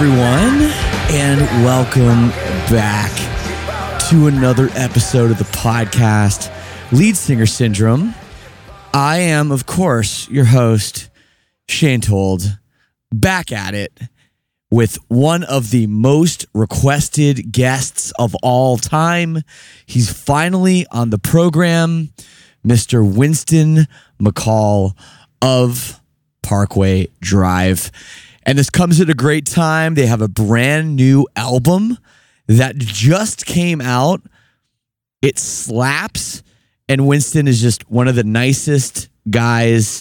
everyone, and welcome back to another episode of the podcast, Lead Singer Syndrome. I am, of course, your host, Shane Told, back at it with one of the most requested guests of all time. He's finally on the program, Mr. Winston McCall of Parkway Drive. And this comes at a great time. They have a brand new album that just came out. It slaps. And Winston is just one of the nicest guys.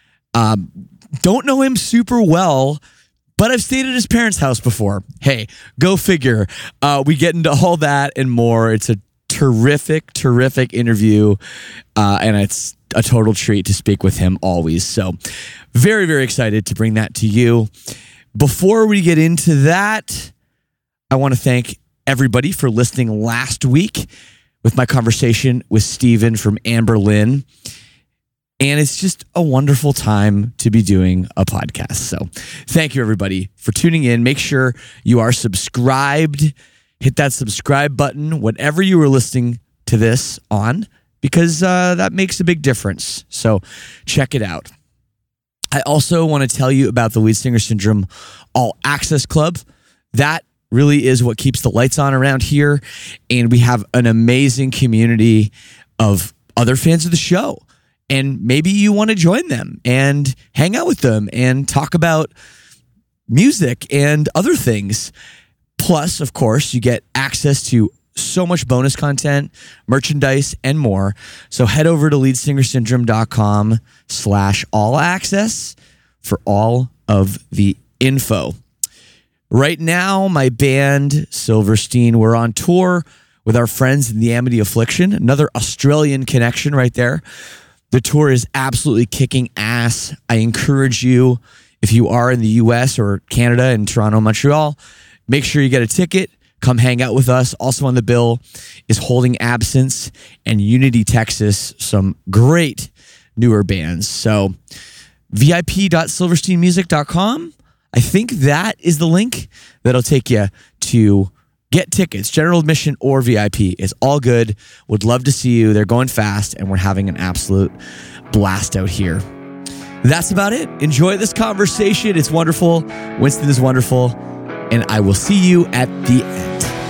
Don't know him super well, but I've stayed at his parents' house before. Hey, go figure. We get into all that and more. It's a terrific interview. And it's a total treat to speak with him always. So very, very excited to bring that to you. Before we get into that, I want to thank everybody for listening last week with my conversation with Steven from Amberlynn. And it's just a wonderful time to be doing a podcast. So thank you, everybody, for tuning in. Make sure you are subscribed. Hit that subscribe button, whatever you were listening to this on, because that makes a big difference. So check it out. I also want to tell you about the Lead Singer Syndrome All Access Club. That really is what keeps the lights on around here. And we have an amazing community of other fans of the show. And maybe you want to join them and hang out with them and talk about music and other things. Plus, of course, you get access to so much bonus content, merchandise, and more. So head over to leadsingersyndrome.com/all access for all of the info. Right now, my band, Silverstein, we're on tour with our friends in the Amity Affliction, another Australian connection right there. The tour is absolutely kicking ass. I encourage you, if you are in the US or Canada and Toronto, Montreal, make sure you get a ticket. Come hang out with us. Also on the bill is Holding Absence and Unity, Texas. Some great newer bands. So vip.silversteinmusic.com. I think that is the link that'll take you to get tickets. General admission or VIP. It's all good. Would love to see you. They're going fast and we're having an absolute blast out here. That's about it. Enjoy this conversation. It's wonderful. Winston is wonderful. And I will see you at the end.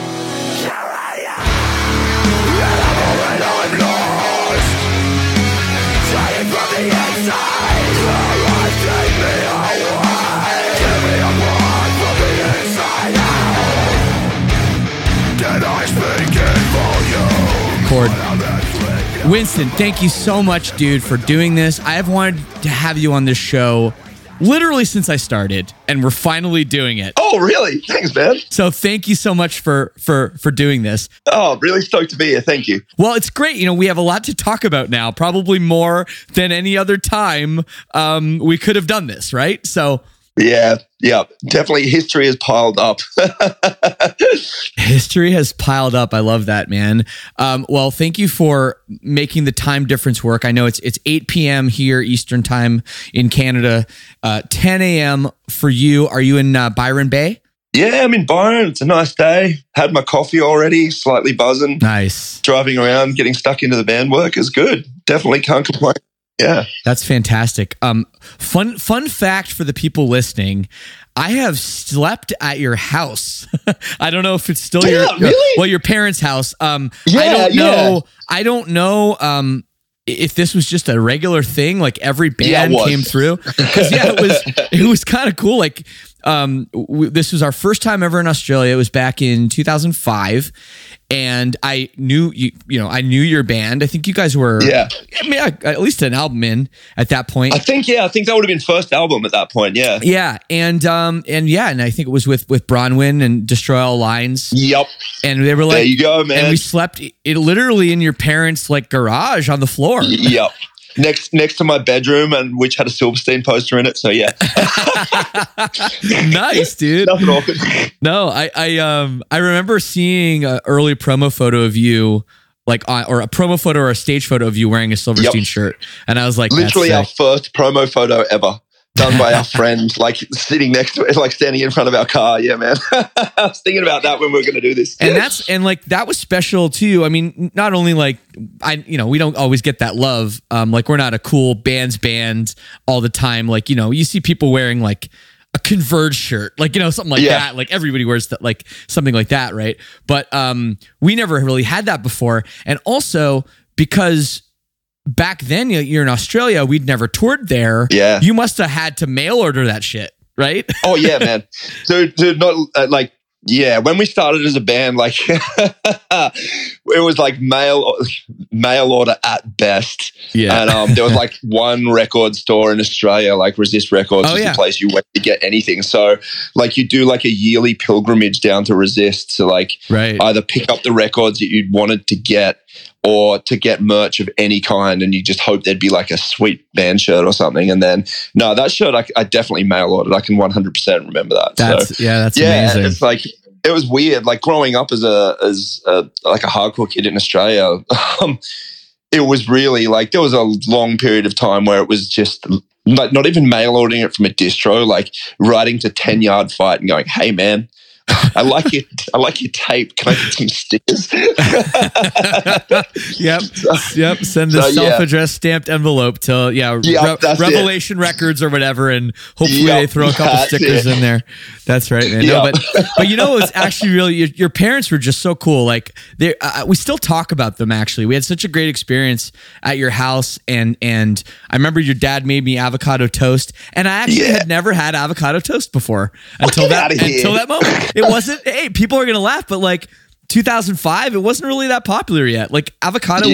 Chord. Winston, thank you so much, dude, for doing this. I have wanted to have you on this show literally since I started, and we're finally doing it. Oh, really? Thanks, man. So thank you so much for doing this. Oh, really stoked to be here. Thank you. Well, it's great. You know, we have a lot to talk about now, probably more than any other time we could have done this, right? So yeah, definitely history has piled up. History has piled up. I love that, man. Well, thank you for making the time difference work. I know it's 8 p.m. here Eastern time in Canada, 10 a.m. for you. Are you in Byron Bay? Yeah, I'm in Byron. It's a nice day. Had my coffee already, slightly buzzing. Nice. Driving around, getting stuck into the band work is good. Definitely can't complain. Yeah. That's fantastic. Fun fact for the people listening. I have slept at your house. I don't know if it's still your parents' house. I don't know if this was just a regular thing, like every band came through. Because it was kind of cool. Like this was our first time ever in Australia. It was back in 2005. And I knew I knew your band. I think you guys were, at least an album in at that point. I think that would have been first album at that point. Yeah. Yeah. And I think it was with Bronwyn and Destroy All Lines. Yep. And they were like, there you go, man. And we slept literally in your parents' like garage on the floor. Yep. Next to my bedroom, and which had a Silverstein poster in it. So yeah, nice, dude. Nothing awkward. No, I remember seeing an early promo photo of you, or a promo photo or a stage photo of you wearing a Silverstein shirt, and I was like, literally our first promo photo ever. done by our friend, like sitting next to it, like standing in front of our car. Yeah, man. I was thinking about that when we were going to do this. And like that was special too. I mean, not only like we don't always get that love. Like we're not a cool band all the time. Like, you see people wearing like a Converge shirt, like, something like that. Like everybody wears that, like something like that. Right. But, we never really had that before. And also because back then you're in Australia, we'd never toured there. Yeah. You must have had to mail order that shit, right? Oh yeah, man. So not when we started as a band, like it was like mail order at best. Yeah. And there was like one record store in Australia, like Resist Records, is the place you went to get anything. So like you do like a yearly pilgrimage down to Resist to like either pick up the records that you'd wanted to get or to get merch of any kind, and you just hope there'd be like a sweet band shirt or something. And then, no, that shirt I definitely mail ordered. I can 100% remember that. That's amazing. It's like, it was weird. Like growing up as a hardcore kid in Australia, it was really like there was a long period of time where it was just not even mail ordering it from a distro, like writing to 10 Yard Fight and going, "Hey man, I like your tape. Can I get some stickers?" Yep. Send a self-addressed stamped envelope to Revelation Records or whatever, and hopefully they throw a couple stickers in there. That's right, man. No, but it's actually really your parents were just so cool. Like we still talk about them. Actually, we had such a great experience at your house, and I remember your dad made me avocado toast, and I actually had never had avocado toast before until that moment. It wasn't, hey, people are going to laugh, but like 2005, it wasn't really that popular yet. Like avocado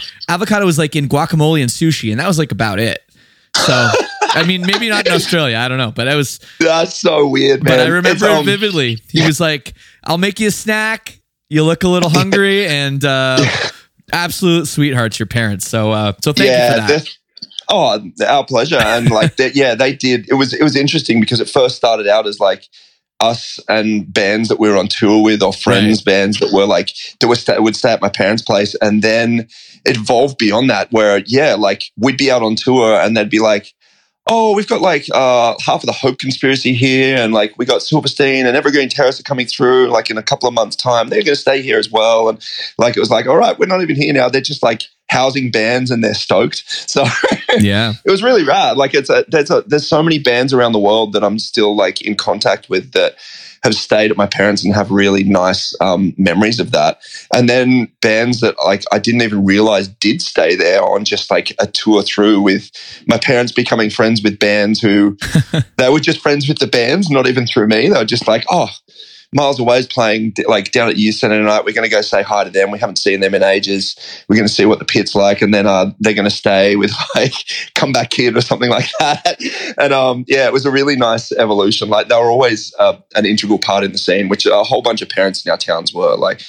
was like in guacamole and sushi, and that was like about it. So, I mean, maybe not in Australia, I don't know, but that's so weird, man. But I remember it vividly. He was like, "I'll make you a snack. You look a little hungry," and absolute sweethearts, your parents. So thank you for that. Oh, our pleasure. And like that, they did. It was interesting because it first started out as like us and bands that we were on tour with, or friends bands that were like would stay at my parents' place, and then it evolved beyond that where like we'd be out on tour and they'd be like, "Oh, we've got like half of the Hope Conspiracy here, and like we got Silverstein and Evergreen Terrace are coming through like in a couple of months' time. They're going to stay here as well." And like it was like, all right, we're not even here now. They're just like housing bands and they're stoked. So it was really rad. Like there's so many bands around the world that I'm still like in contact with that have stayed at my parents and have really nice memories of that. And then bands that like I didn't even realize did stay there on just like a tour through, with my parents becoming friends with bands who they were just friends with the bands, not even through me. They were just like, "Oh, Miles Away is playing like down at Youth Centre tonight. We're going to go say hi to them. We haven't seen them in ages. We're going to see what the pit's like, and then they're going to stay with like Come Back Kid or something like that." And it was a really nice evolution. Like they were always an integral part in the scene, which a whole bunch of parents in our towns were. Like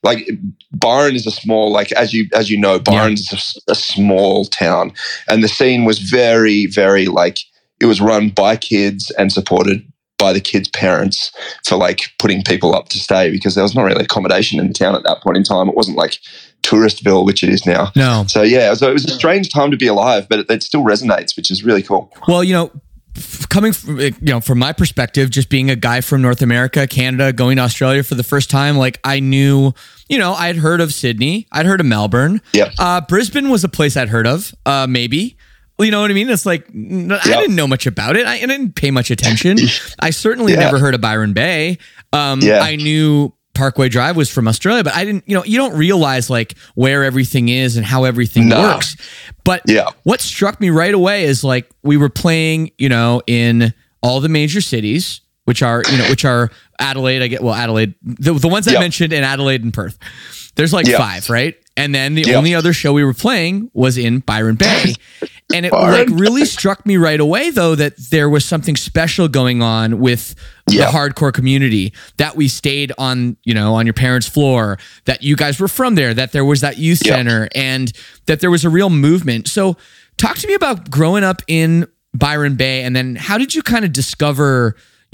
Byron is a small, like as you know, Byron's a small town, and the scene was very, very like it was run by kids and supported by the kids' parents for like putting people up to stay, because there was not really accommodation in the town at that point in time. It wasn't like Touristville, which it is now. No. So so it was a strange time to be alive, but it still resonates, which is really cool. Well, coming from my perspective, just being a guy from North America, Canada, going to Australia for the first time, like I knew, I'd heard of Sydney, I'd heard of Melbourne. Yeah. Brisbane was a place I'd heard of, maybe. You know what I mean? It's like, I didn't know much about it. I didn't pay much attention. I certainly never heard of Byron Bay. I knew Parkway Drive was from Australia, but I didn't, you don't realize like where everything is and how everything works. But what struck me right away is like we were playing, in all the major cities, which are Adelaide, Adelaide, the ones I mentioned in Adelaide and Perth. There's like 5, right? And then the only other show we were playing was in Byron Bay. And it like really struck me right away, though, that there was something special going on with the hardcore community, that we stayed on, on your parents' floor, that you guys were from there, that there was that youth center, and that there was a real movement. So talk to me about growing up in Byron Bay, and then how did you kind of discover,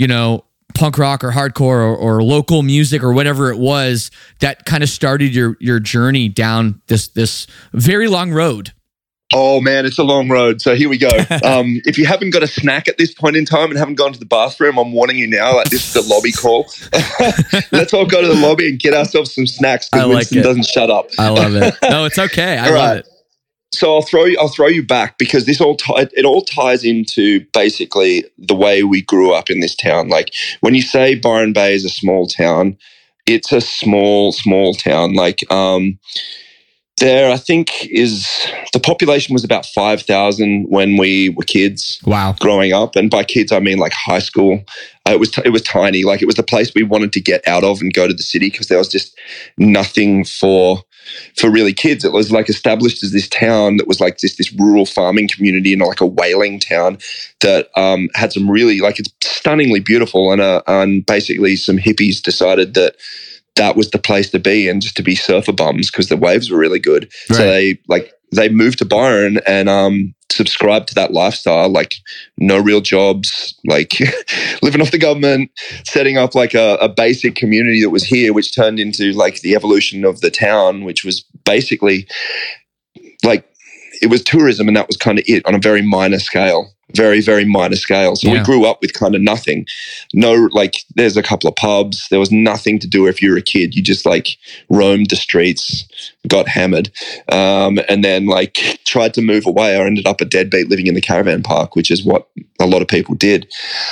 punk rock or hardcore or local music or whatever it was that kind of started your journey down this very long road? Oh man, it's a long road. So here we go. If you haven't got a snack at this point in time and haven't gone to the bathroom, I'm warning you now, like this is the lobby call. Let's all go to the lobby and get ourselves some snacks because Winston doesn't shut up. I love it. No, it's okay. I love it. So I'll throw you back because this all ties into basically the way we grew up in this town. Like when you say Byron Bay is a small town, it's a small town. Like there, I think the population was about 5,000 when we were kids. Wow, growing up, and by kids I mean like high school. It was tiny. Like it was the place we wanted to get out of and go to the city because there was just nothing for really kids. It was like established as this town that was like this rural farming community and like a whaling town that had some really like it's stunningly beautiful and basically some hippies decided that was the place to be and just to be surfer bums because the waves were really good. Right. So they moved to Byron and subscribed to that lifestyle, like no real jobs, like living off the government, setting up like a basic community that was here, which turned into like the evolution of the town, which was basically like it was tourism and that was kind of it on a very minor scale. Very, very minor scale. So we grew up with kind of nothing. No, like there's a couple of pubs. There was nothing to do if you were a kid. You just like roamed the streets, got hammered, and then like tried to move away or ended up a deadbeat living in the caravan park, which is what a lot of people did.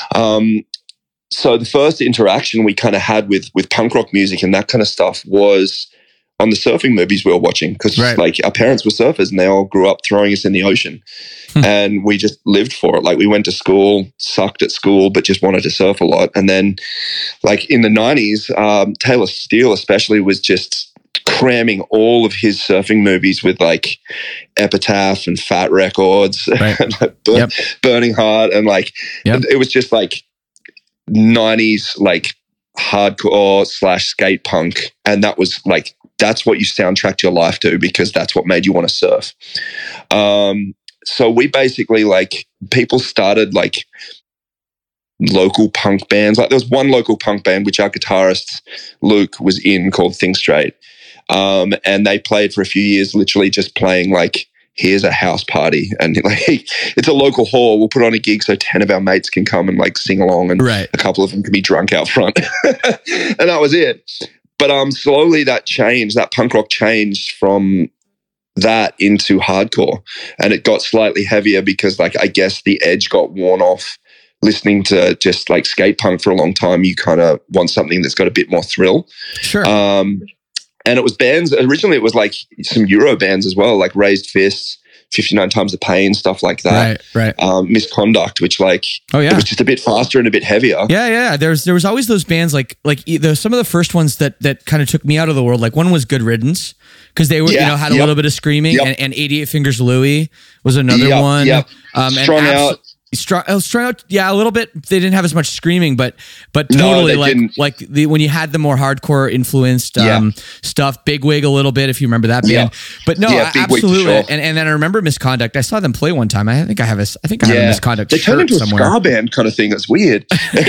So the first interaction we kind of had with punk rock music and that kind of stuff was on the surfing movies we were watching because like our parents were surfers and they all grew up throwing us in the ocean and we just lived for it. Like we went to school, sucked at school, but just wanted to surf a lot. And then like in the 90s, Taylor Steele especially was just cramming all of his surfing movies with like Epitaph and Fat Records and like Burning Heart and like it was just like 90s like hardcore / skate punk, and that was like that's what you soundtracked your life to because that's what made you want to surf. So we basically like people started like local punk bands. Like there was one local punk band which our guitarist Luke was in called Think Straight, and they played for a few years, literally just playing like here's a house party and like it's a local hall. We'll put on a gig so 10 of our mates can come and like sing along and a couple of them can be drunk out front. And that was it. But slowly that changed, that punk rock changed from that into hardcore. And it got slightly heavier because like I guess the edge got worn off listening to just like skate punk for a long time. You kind of want something that's got a bit more thrill. Sure. And it was bands, originally it was like some Euro bands as well, like Raised Fists, 59 Times the Pain, stuff like that. Right. Misconduct, which like, it was just a bit faster and a bit heavier. Yeah. There was always those bands like some of the first ones that kind of took me out of the world. Like one was Good Riddance because they were, had a little bit of screaming and 88 Fingers Louie was another one. Strung Out. Strung Out, a little bit. They didn't have as much screaming, but totally when you had the more hardcore influenced stuff. Bigwig a little bit, if you remember that band. But no, absolutely. Sure. And then I remember Misconduct. I saw them play one time. I think I have a Misconduct. They turned into somewhere. A ska band kind of thing. That's weird.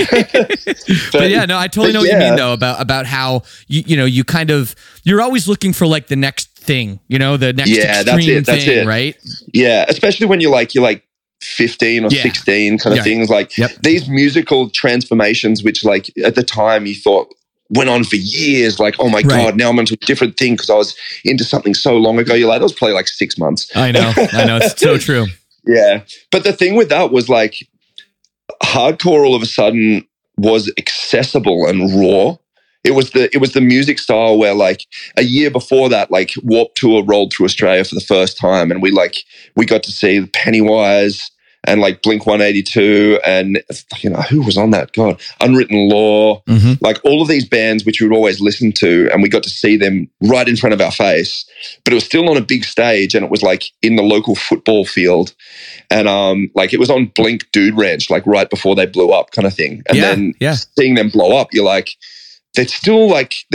but yeah, no, I totally know what you mean though about how you kind of you're always looking for like the next thing, the next extreme thing, right? Yeah, especially when you're like 15 or 16 kind of things, like these musical transformations which like at the time you thought went on for years, like oh my god, now I'm into a different thing because I was into something so long ago. You're like, that was probably like 6 months. I know it's so true. Yeah, but the thing with that was like hardcore all of a sudden was accessible and raw. It was the music style where like a year before that, like Warped Tour rolled through Australia for the first time, and we got to see Pennywise and like Blink-182 and who was on that? God, Unwritten Law, like all of these bands which we would always listen to, and we got to see them right in front of our face. But it was still on a big stage, and it was like in the local football field, and like it was on Blink Dude Ranch, like right before they blew up, kind of thing. And then seeing them blow up, you're like. They're still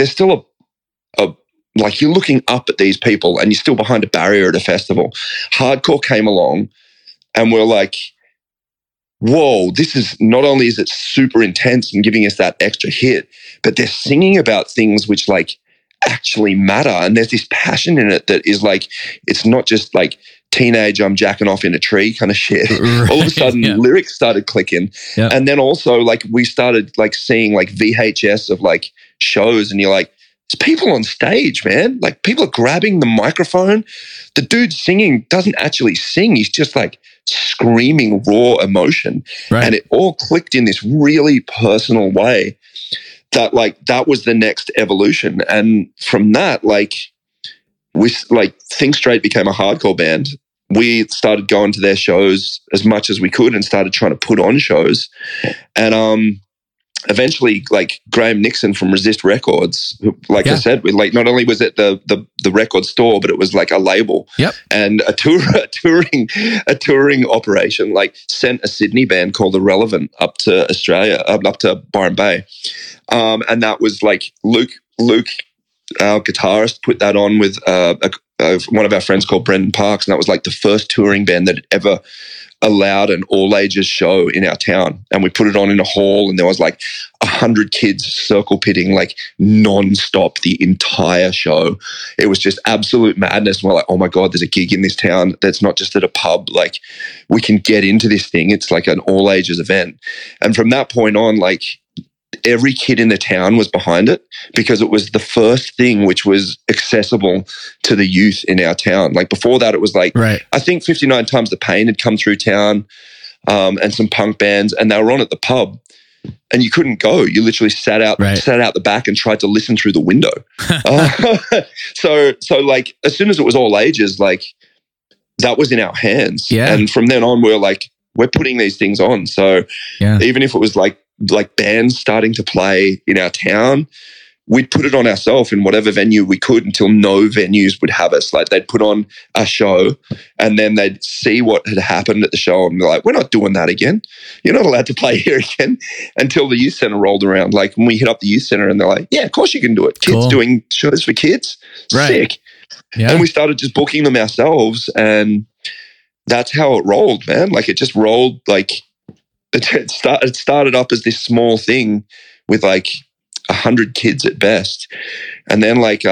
a like you're looking up at these people and you're still behind a barrier at a festival. Hardcore came along and we're like, whoa, this is not only is it super intense and giving us that extra hit, but they're singing about things which like actually matter. And there's this passion in it that is like, it's not just like teenage I'm jacking off in a tree kind of shit. Right. All of a sudden lyrics started clicking. Yep. And then also like we started like seeing like VHS of like shows, and you're like, there's people on stage, man. Like people are grabbing the microphone. The dude singing doesn't actually sing. He's just like screaming raw emotion. Right. And it all clicked in this really personal way that like that was the next evolution. And from that, like we like Think Straight became a hardcore band. We started going to their shows as much as we could and started trying to put on shows. And eventually, like Graham Nixon from Resist Records, who, like I said, we like not only was it the record store, but it was like a label and a touring operation. Like sent a Sydney band called Irrelevant up to Australia, up to Byron Bay, and that was like Luke, our guitarist, put that on with one of our friends called Brendan Parks, and that was like the first touring band that had ever allowed an all ages show in our town. And we put it on in a hall, and there was like 100 kids circle pitting like non-stop the entire show. It was just absolute madness. And we're like, oh my God, there's a gig in this town that's not just at a pub. Like we can get into this thing. It's like an all ages event. And from that point on, like every kid in the town was behind it because it was the first thing which was accessible to the youth in our town. Like before that, it was like, I think 59 Times the Pain had come through town, and some punk bands, and they were on at the pub, and you couldn't go. You literally sat out the back and tried to listen through the window. So like as soon as it was all ages, like that was in our hands. Yeah. And from then on, we were like, we're putting these things on. So even if it was like bands starting to play in our town, we'd put it on ourselves in whatever venue we could until no venues would have us. Like they'd put on a show and then they'd see what had happened at the show and be like, we're not doing that again. You're not allowed to play here again, until the youth center rolled around. Like when we hit up the youth center and they're like, yeah, of course you can do it. Kids doing shows for kids. Sick. Yeah. And we started just booking them ourselves, and that's how it rolled, man. Like it just rolled. Like it started up as this small thing with like 100 kids at best. And then like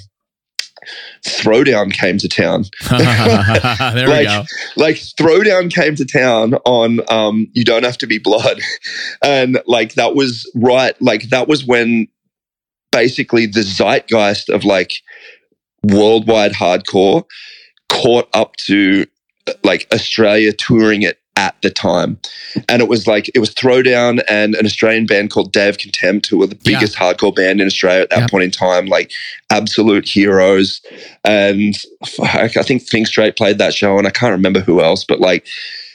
Throwdown came to town. There we go. Like Throwdown came to town on You Don't Have to Be Blood. And like that was like that was when basically the zeitgeist of like worldwide hardcore caught up to like Australia touring it at the time. And it was Throwdown and an Australian band called Day of Contempt, who were the biggest hardcore band in Australia at that point in time, like absolute heroes. And I think Think Straight played that show, and I can't remember who else, but like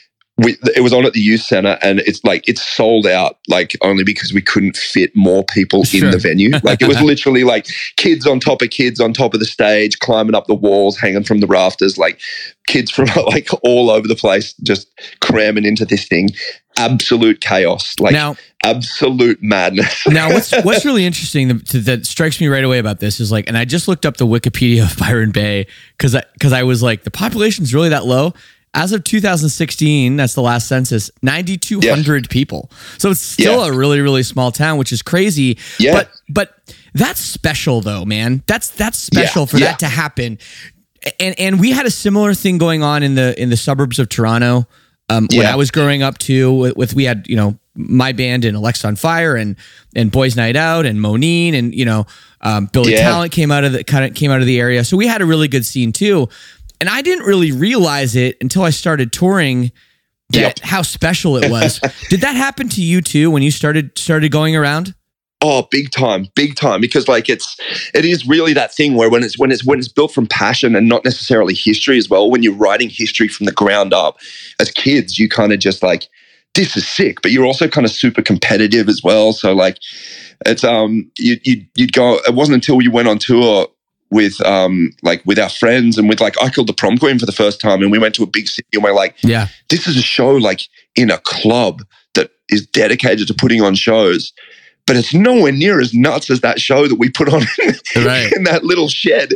it was on at the youth center, and it's sold out like only because we couldn't fit more people in the venue. Like it was literally like kids on top of the stage, climbing up the walls, hanging from the rafters, like kids from like all over the place, just cramming into this thing. Absolute chaos, like absolute madness. Now, what's really interesting that strikes me right away about this is like, and I just looked up the Wikipedia of Byron Bay because I was like, the population's really that low. As of 2016, that's the last census, 9,200 people. So it's still a really, really small town, which is crazy. Yeah. But that's special though, man. That's special for that to happen. And we had a similar thing going on in the suburbs of Toronto when I was growing up too. We had, you know, my band and Alexa on Fire and Boys Night Out and Monine and Billy Talent came out of the area. So we had a really good scene too. And I didn't really realize it until I started touring how special it was. Did that happen to you too when you started going around? Oh, big time. Because like it is really that thing where when it's built from passion and not necessarily history as well. When you're writing history from the ground up, as kids, you kind of just like, this is sick, but you're also kind of super competitive as well. So like, it's you'd go. It wasn't until you went on tour with our friends and with like I Killed the Prom Queen for the first time, and we went to a big city and we're like, this is a show like in a club that is dedicated to putting on shows, but it's nowhere near as nuts as that show that we put on in that little shed.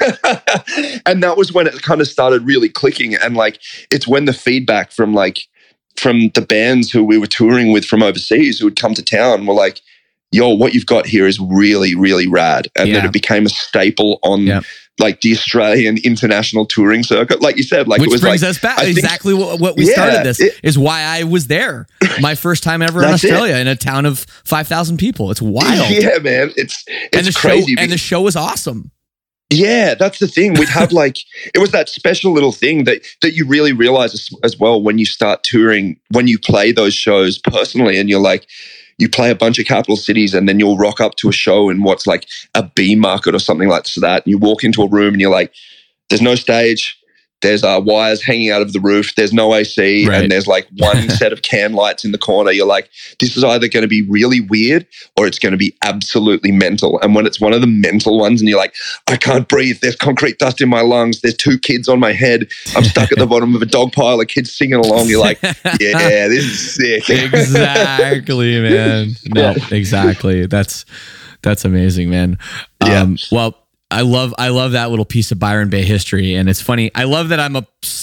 And that was when it kind of started really clicking. And like it's when the feedback from the bands who we were touring with from overseas who would come to town were like, yo, what you've got here is really, really rad. And then it became a staple on like the Australian international touring circuit. Like you said, like which it was brings like, us back exactly what we started this is why I was there. My first time ever in Australia in a town of 5,000 people. It's wild. Yeah, man. It's crazy. And the show was awesome. Yeah, that's the thing. We'd have like, it was that special little thing that you really realize as well when you start touring, when you play those shows personally, and you're like, you play a bunch of capital cities and then you'll rock up to a show in what's like a B market or something like that. And you walk into a room and you're like, there's no stage. There's wires hanging out of the roof. There's no AC. Right. And there's like one set of can lights in the corner. You're like, this is either going to be really weird or it's going to be absolutely mental. And when it's one of the mental ones and you're like, I can't breathe. There's concrete dust in my lungs. There's 2 kids on my head. I'm stuck at the bottom of a dog pile of kids singing along. You're like, yeah, this is sick. Exactly, man. No, exactly. That's amazing, man. Well, I love that little piece of Byron Bay history, and it's funny. I love that I'm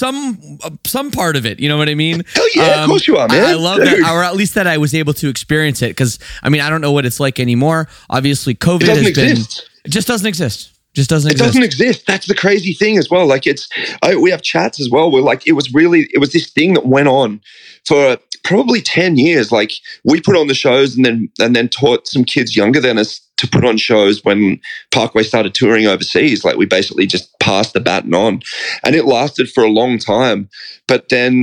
some part of it. You know what I mean? Hell yeah, of course you are, man. I love that, or at least that I was able to experience it. Because I mean, I don't know what it's like anymore. Obviously, COVID it just doesn't exist. It doesn't exist. That's the crazy thing as well. Like we have chats as well. We're like, it was this thing that went on for probably 10 years. Like we put on the shows and then taught some kids younger than us to put on shows when Parkway started touring overseas. Like we basically just passed the baton on, and it lasted for a long time. But then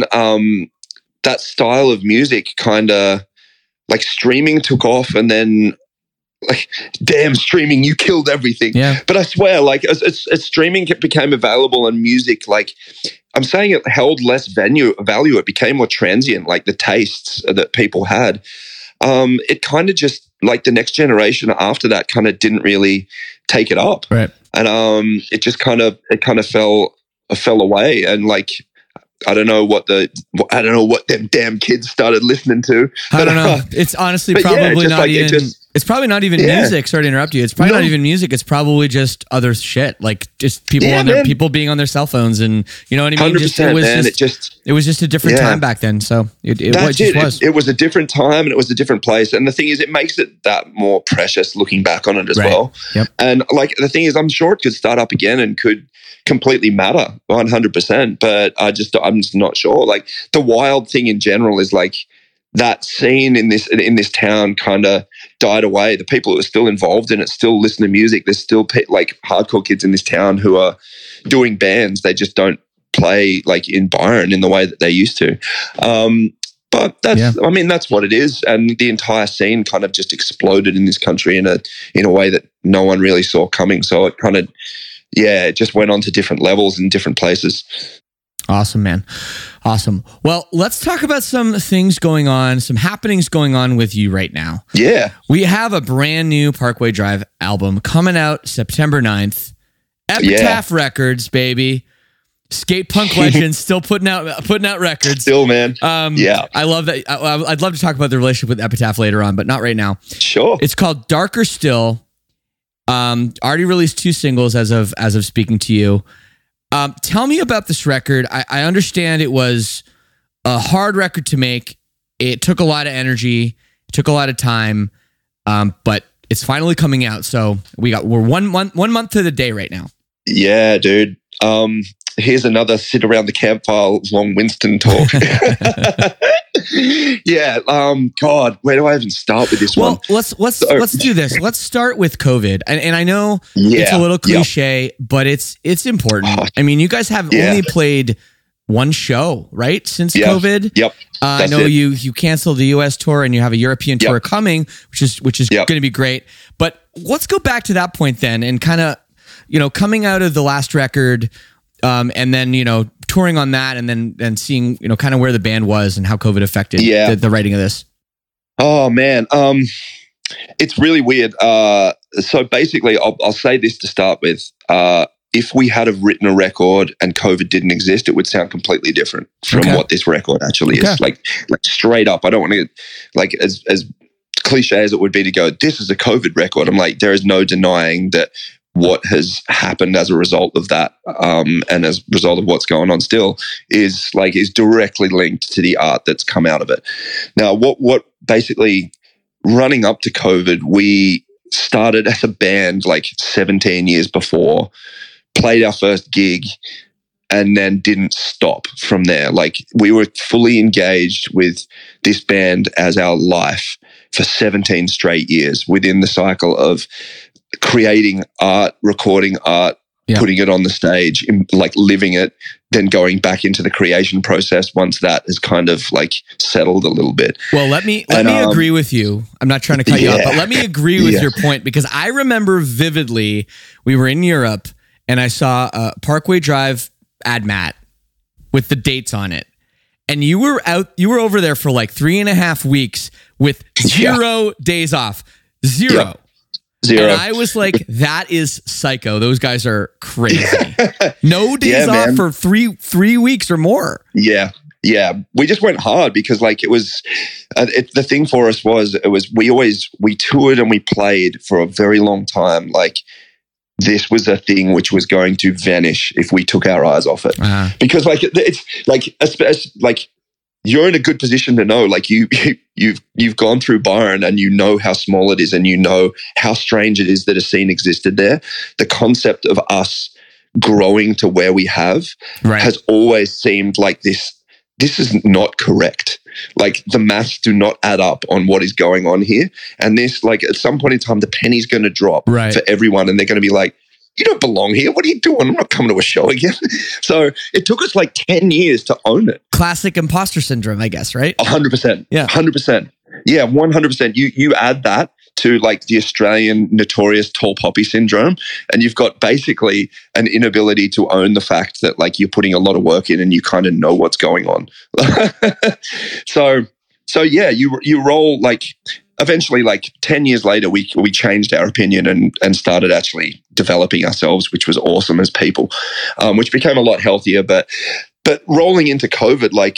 that style of music kind of like streaming took off, and then like, damn, streaming, you killed everything. Yeah. But I swear, like as streaming became available and music, like I'm saying it held less value. It became more transient, like the tastes that people had. It kind of just like the next generation after that kind of didn't really take it up. Right. And it just kind of fell away. And like, I don't know what them damn kids started listening to. I don't know. It's honestly probably not even. It's probably not even music. Sorry to interrupt you. It's probably not even music. It's probably just other shit, like just people people being on their cell phones, and you know what I mean. 100%, it was just a different time back then. So it was. It was a different time, and it was a different place. And the thing is, it makes it that more precious looking back on it as well. Yep. And like the thing is, I'm sure it could start up again and could completely matter 100%. But I'm just not sure. Like the wild thing in general is like that scene in this town kind of died away. The people who are still involved in it still listen to music. There's still like hardcore kids in this town who are doing bands. They just don't play like in Byron in the way that they used to. But I mean, that's what it is. And the entire scene kind of just exploded in this country in a way that no one really saw coming. So it kind of, it just went on to different levels in different places. Awesome, man. Awesome. Well, let's talk about some things going on, some happenings going on with you right now. Yeah. We have a brand new Parkway Drive album coming out September 9th. Epitaph Records, baby. Skate punk legends still putting out records. Still, man. I love that. I'd love to talk about the relationship with Epitaph later on, but not right now. Sure. It's called Darker Still. Already released 2 singles as of speaking to you. Tell me about this record. I understand it was a hard record to make. It took a lot of energy. It took a lot of time. But it's finally coming out. So we're 1 month to the day right now. Yeah, dude. Here's another sit around the campfire long Winston talk. God, where do I even start with this one? Well, let's do this. Let's start with COVID. And I know it's a little cliche, but it's important. I mean, you guys have only played one show, right? Since COVID. Yep. I know you canceled the US tour and you have a European tour coming, which is going to be great. But let's go back to that point then and kind of, coming out of the last record, and then, touring on that and then seeing, kind of where the band was and how COVID affected the writing of this. Oh, man. It's really weird. So basically, I'll say this to start with. If we had have written a record and COVID didn't exist, it would sound completely different from what this record actually is. Like straight up, I don't want to, like, as cliche as it would be to go, this is a COVID record. I'm like, there is no denying that what has happened as a result of that, and as a result of what's going on still is directly linked to the art that's come out of it. Now, what basically running up to COVID, we started as a band like 17 years before, played our first gig, and then didn't stop from there. Like, we were fully engaged with this band as our life for 17 straight years within the cycle of creating art, recording art, putting it on the stage, like living it, then going back into the creation process once that is kind of like settled a little bit. Well, let me agree with you. I'm not trying to cut you off, but let me agree with your point, because I remember vividly we were in Europe and I saw Parkway Drive ad mat with the dates on it. And you were over there for like 3.5 weeks with 0 days off. Zero. And I was like, that is psycho. Those guys are crazy. No days off for three weeks or more. Yeah. We just went hard because like it was, the thing for us was, we toured and we played for a very long time. Like, this was a thing which was going to vanish if we took our eyes off it. Because like, it's like you're in a good position to know, like you've gone through Byron and you know how small it is and you know how strange it is that a scene existed there. The concept of us growing to where we have has always seemed like this is not correct. Like, the maths do not add up on what is going on here. And this, like, at some point in time, the penny's going to drop for everyone. And they're going to be like, you don't belong here. What are you doing? I'm not coming to a show again. So it took us like 10 years to own it. Classic imposter syndrome, I guess, right? 100%. Yeah. 100%. Yeah, 100%. You add that to like the Australian notorious tall poppy syndrome, and you've got basically an inability to own the fact that like you're putting a lot of work in and you kind of know what's going on. So yeah, you roll like, eventually, like 10 years later, we changed our opinion and started actually developing ourselves, which was awesome as people, which became a lot healthier. But rolling into COVID, like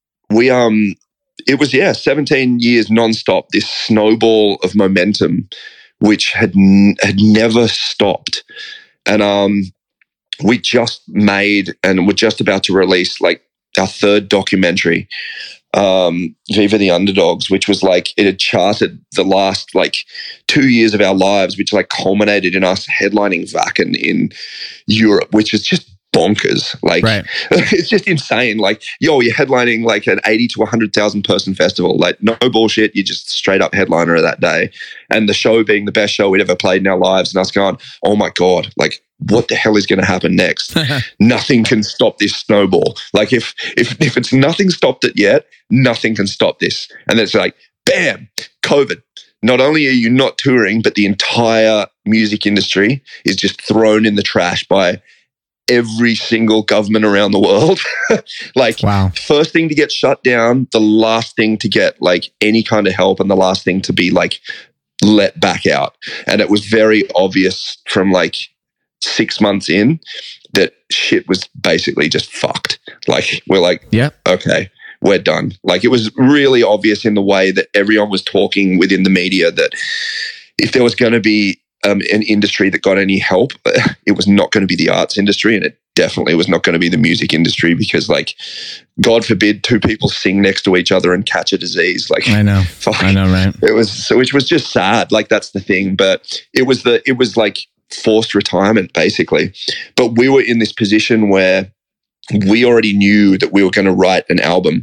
it was 17 years nonstop, this snowball of momentum, which had never stopped. And we just made and we're just about to release like our third documentary, Viva the Underdogs, which was like, it had charted the last like 2 years of our lives, which like culminated in us headlining Wacken in Europe, which is just bonkers. Like, it's just insane. Like, you're headlining like an 80 to 100,000 person festival. Like, no bullshit. You're just straight up headliner of that day. And the show being the best show we'd ever played in our lives. And us going, oh my God, like, what the hell is going to happen next? Nothing can stop this snowball. Like, if it's nothing stopped it yet, nothing can stop this. And then it's like, bam, COVID. Not only are you not touring, but the entire music industry is just thrown in the trash by every single government around the world. Like, first thing to get shut down, the last thing to get like any kind of help, and the last thing to be like let back out. And it was very obvious from like 6 months in that shit was basically just fucked. Like, we're like, okay, we're done. Like, it was really obvious in the way that everyone was talking within the media that if there was going to be an industry that got any help, it was not going to be the arts industry, and it definitely was not going to be the music industry, because like, God forbid 2 people sing next to each other and catch a disease. Like, I know, right? It was so, which was just sad. Like, that's the thing. But it was like forced retirement basically. But we were in this position where we already knew that we were going to write an album,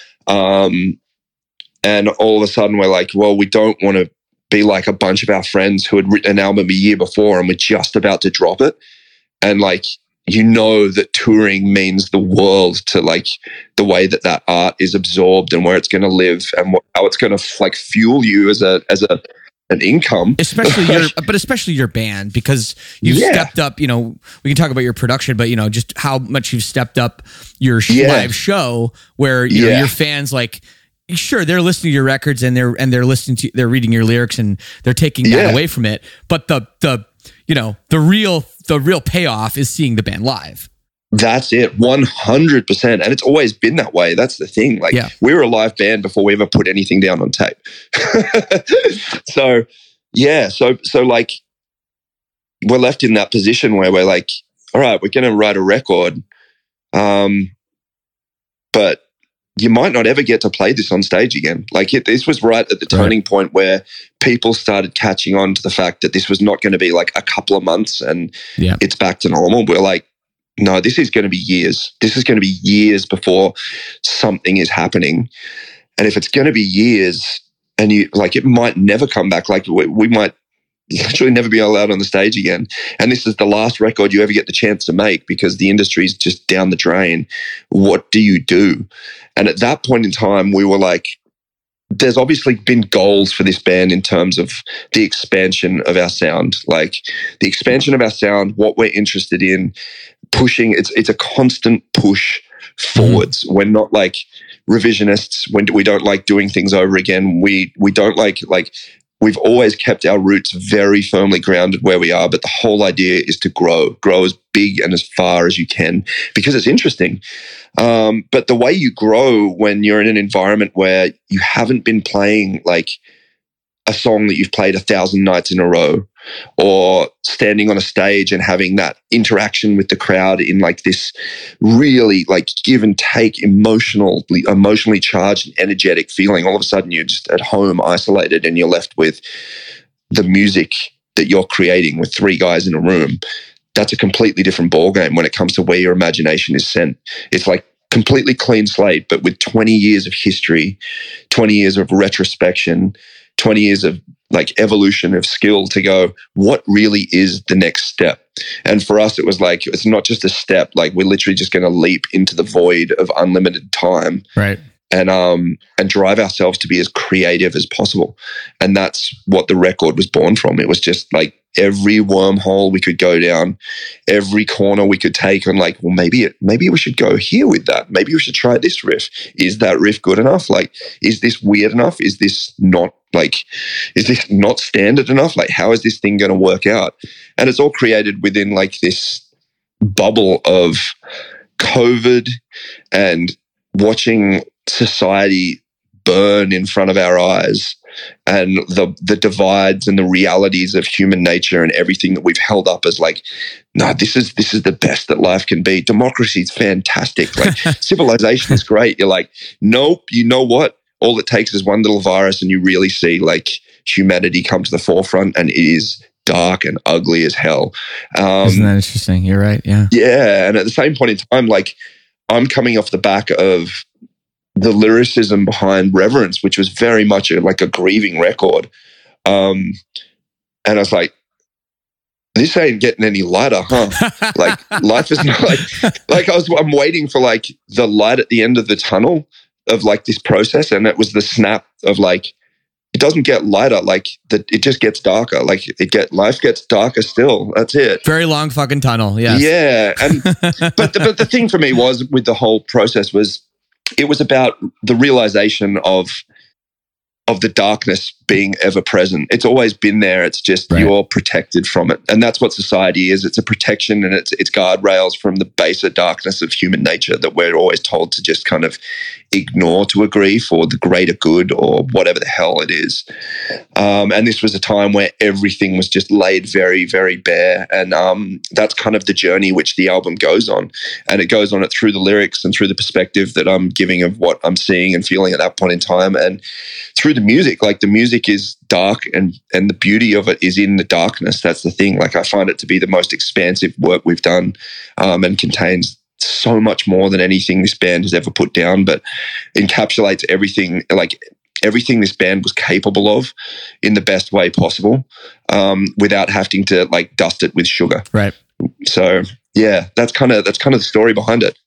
and all of a sudden we're like, well, we don't want to be like a bunch of our friends who had written an album a year before and we're just about to drop it. And like, you know that touring means the world to like the way that art is absorbed and where it's going to live and how it's going to like fuel you as an income. especially your band, because you've stepped up, you know, we can talk about your production, but you know, just how much you've stepped up your live show where you know, your fans, like, sure, they're listening to your records and they're listening to, they're reading your lyrics and they're taking that away from it. But the real payoff is seeing the band live. That's it, 100%. And it's always been that way. That's the thing. Like, we were a live band before we ever put anything down on tape. So like, we're left in that position where we're like, all right, we're going to write a record. But you might not ever get to play this on stage again. Like this was right at the turning point where people started catching on to the fact that this was not going to be like a couple of months and it's back to normal. We're like, no, this is going to be years. This is going to be years before something is happening. And if it's going to be years and you like, it might never come back. Like we might literally never be allowed on the stage again. And this is the last record you ever get the chance to make because the industry's just down the drain. What do you do? And at that point in time, we were like, there's obviously been goals for this band in terms of the expansion of our sound, like the expansion of our sound, what we're interested in, pushing. It's a constant push forwards. We're not like revisionists. When we don't like doing things over again. We don't like we've always kept our roots very firmly grounded where we are, but the whole idea is to grow as big and as far as you can because it's interesting. But the way you grow when you're in an environment where you haven't been playing like a song that you've played 1,000 nights in a row, or standing on a stage and having that interaction with the crowd in like this really like give and take emotionally charged and energetic feeling. All of a sudden you're just at home isolated and you're left with the music that you're creating with three guys in a room. That's a completely different ballgame when it comes to where your imagination is sent. It's like completely clean slate, but with 20 years of history, 20 years of retrospection, 20 years of like evolution of skill to go, what really is the next step? And for us, it was like, it's not just a step, like we're literally just going to leap into the void of unlimited time. Right. And drive ourselves to be as creative as possible. And that's what the record was born from. It was just like every wormhole we could go down, every corner we could take on like, well, maybe we should go here with that. Maybe we should try this riff. Is that riff good enough? Like, is this weird enough? Is this not standard enough? Like, how is this thing going to work out? And it's all created within like this bubble of COVID and watching society burn in front of our eyes, and the divides and the realities of human nature and everything that we've held up as like, no, this is the best that life can be. Democracy is fantastic. Like civilization is great. You're like, nope, you know what? All it takes is one little virus and you really see like humanity come to the forefront, and it is dark and ugly as hell. Isn't that interesting? You're right. Yeah. Yeah. And at the same point in time, like I'm coming off the back of the lyricism behind Reverence, which was very much like a grieving record. And I was like, this ain't getting any lighter, huh? Like life is not like I'm waiting for like the light at the end of the tunnel of like this process. And it was the snap of like, it doesn't get lighter, like it just gets darker. Like life gets darker still. That's it. Very long fucking tunnel. Yeah. Yeah. And, but the thing for me was with the whole process was, it was about the realization of the darkness being ever present. It's always been there. It's just you're protected from it. And that's what society is. It's a protection, and it's guardrails from the baser darkness of human nature that we're always told to just kind of ignore to a degree for the greater good or whatever the hell it is. And this was a time where everything was just laid very, very bare. And that's kind of the journey which the album goes on. And it goes on it through the lyrics and through the perspective that I'm giving of what I'm seeing and feeling at that point in time. And through the music, like the music is dark, and the beauty of it is in the darkness. That's the thing. Like I find it to be the most expansive work we've done, and contains so much more than anything this band has ever put down, but encapsulates everything, like everything this band was capable of in the best way possible, without having to like dust it with sugar. Right. So yeah, that's kind of the story behind it.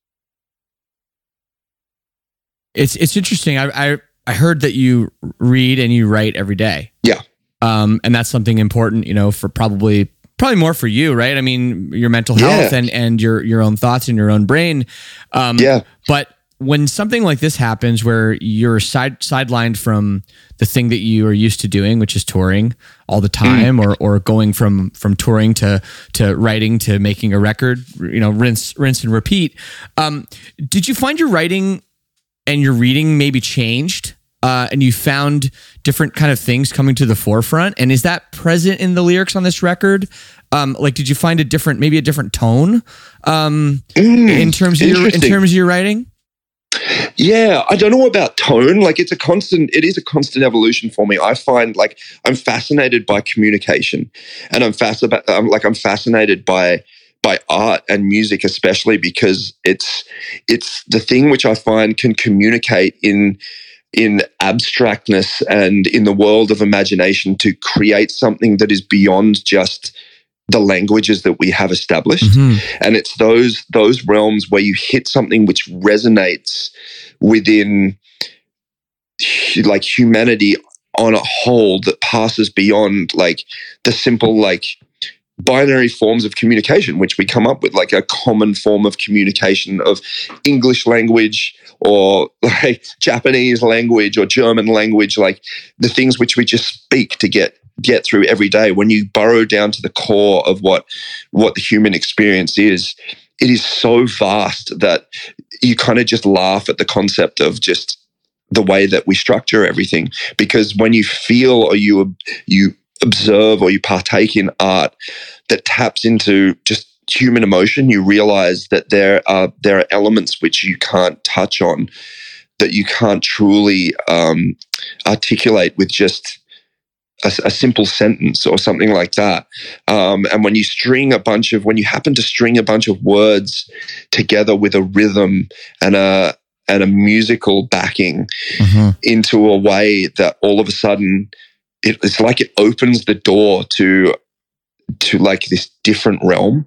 It's interesting. I heard that you read and you write every day. Yeah. And that's something important, for probably more for you, right? I mean, your mental health and your own thoughts in your own brain. But when something like this happens where you're sidelined from the thing that you are used to doing, which is touring all the time, or going from touring to writing to making a record, rinse and repeat. Did you find your writing and your reading maybe changed? And you found different kind of things coming to the forefront, and is that present in the lyrics on this record? Like, did you find a different tone in terms of your writing? Yeah, I don't know about tone. Like it is a constant evolution for me. I find like I'm fascinated by communication, and I'm fascinated by art and music, especially because it's the thing which I find can communicate in abstractness and in the world of imagination to create something that is beyond just the languages that we have established. And it's those realms where you hit something which resonates within like humanity on a whole, that passes beyond like the simple like binary forms of communication, which we come up with, like a common form of communication of English language or like Japanese language or German language, like the things which we just speak to get through every day. When you burrow down to the core of what the human experience is, it is so vast that you kind of just laugh at the concept of just the way that we structure everything. Because when you feel or you observe or you partake in art that taps into just human emotion, you realize that there are elements which you can't touch on, that you can't truly articulate with just a simple sentence or something like that. And when you happen to string a bunch of words together with a rhythm and a musical backing into a way that all of a sudden it's like it opens the door to like this different realm.